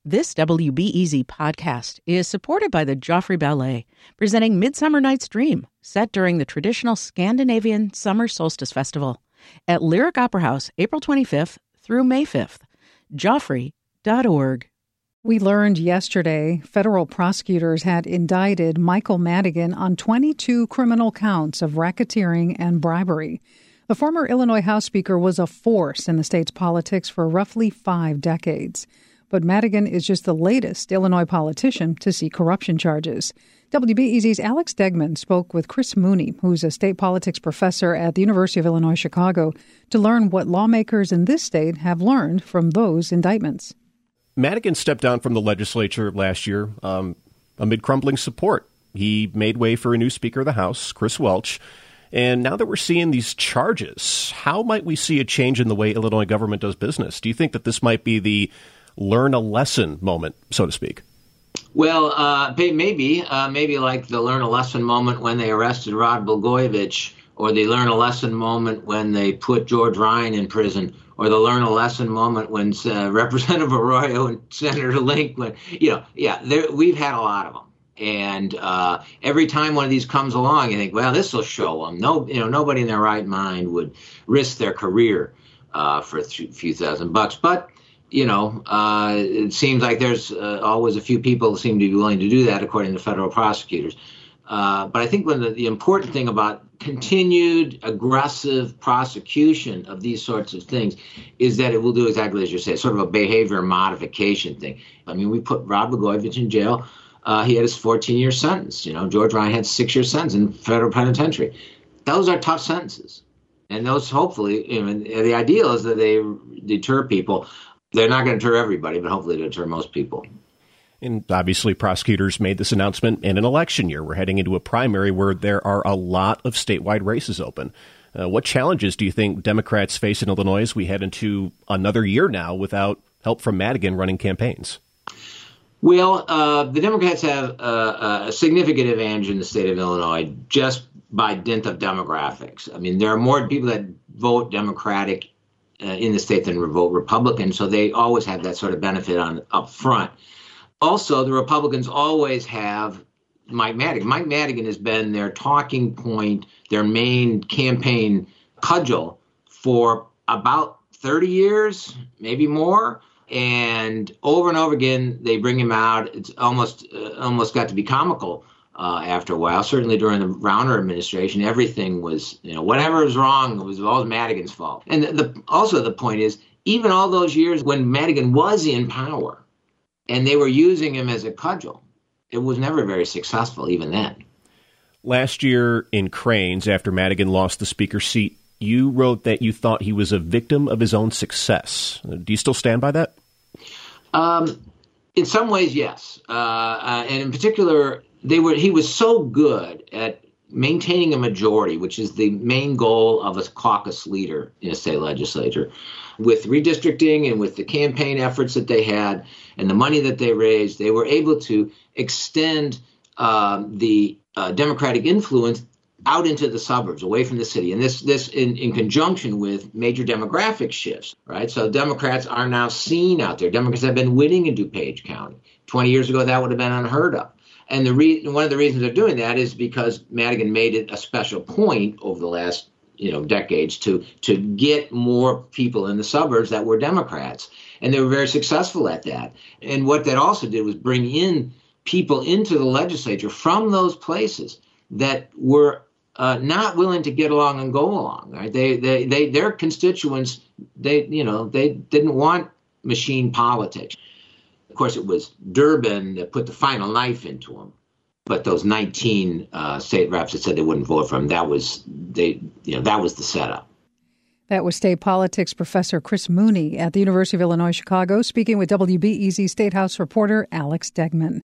This WBEZ podcast is supported by the Joffrey Ballet, presenting Midsummer Night's Dream, set during the traditional Scandinavian Summer Solstice Festival at Lyric Opera House, April 25th through May 5th. Joffrey.org. We learned yesterday federal prosecutors had indicted Michael Madigan on 22 criminal counts of racketeering and bribery. The former Illinois House Speaker was a force in the state's politics for roughly 5 decades. But Madigan is just the latest Illinois politician to see corruption charges. WBEZ's Alex Degman spoke with Chris Mooney, who's a state politics professor at the University of Illinois Chicago, to learn what lawmakers in this state have learned from those indictments. Madigan stepped down from the legislature last year amid crumbling support. He made way for a new Speaker of the House, Chris Welch. And now that we're seeing these charges, how might we see a change in the way Illinois government does business? Do you think that this might be the learn a lesson moment, so to speak? Well, maybe like the learn a lesson moment when they arrested Rod Blagojevich, or the learn a lesson moment when they put George Ryan in prison, or the learn a lesson moment when Representative Arroyo and Senator Link, we've had a lot of them. And every time one of these comes along, you think, well, this will show them. Nobody in their right mind would risk their career for a few $1,000. But it seems like there's always a few people who seem to be willing to do that, according to federal prosecutors. But I think the important thing about continued aggressive prosecution of these sorts of things is that it will do exactly as you say, sort of a behavior modification thing. I mean, we put Rod Blagojevich in jail. He had his 14-year sentence. George Ryan had 6-year sentence in federal penitentiary. Those are tough sentences. And those, hopefully, the ideal is that they deter people. They're not going to deter everybody, but hopefully deter most people. And obviously, prosecutors made this announcement in an election year. We're heading into a primary where there are a lot of statewide races open. What challenges do you think Democrats face in Illinois as we head into another year now without help from Madigan running campaigns? Well, the Democrats have a significant advantage in the state of Illinois just by dint of demographics. I mean, there are more people that vote Democratic in the state than vote Republican, so they always have that sort of benefit up front. Also, the Republicans always have Mike Madigan. Mike Madigan has been their talking point, their main campaign cudgel for about 30 years, maybe more. And over again, they bring him out. It's almost got to be comical after a while. Certainly during the Rauner administration, everything was, whatever was wrong, it was all Madigan's fault. And also the point is, even all those years when Madigan was in power and they were using him as a cudgel, it was never very successful even then. Last year in Crain's, after Madigan lost the speaker's seat, you wrote that you thought he was a victim of his own success. Do you still stand by that? In some ways, yes. And in particular, he was so good at maintaining a majority, which is the main goal of a caucus leader in a state legislature. With redistricting and with the campaign efforts that they had and the money that they raised, they were able to extend the Democratic influence out into the suburbs, away from the city. And this in conjunction with major demographic shifts, right? So Democrats are now seen out there. Democrats have been winning in DuPage County. 20 years ago, that would have been unheard of. And one of the reasons they're doing that is because Madigan made it a special point over the last decades to get more people in the suburbs that were Democrats. And they were very successful at that. And what that also did was bring in people into the legislature from those places that were not willing to get along and go along. Right? Their constituents, they didn't want machine politics. Of course, it was Durbin that put the final knife into them. But those 19 state reps that said they wouldn't vote for him, that was the setup. That was state politics professor Chris Mooney at the University of Illinois Chicago, speaking with WBEZ State House reporter Alex Degman.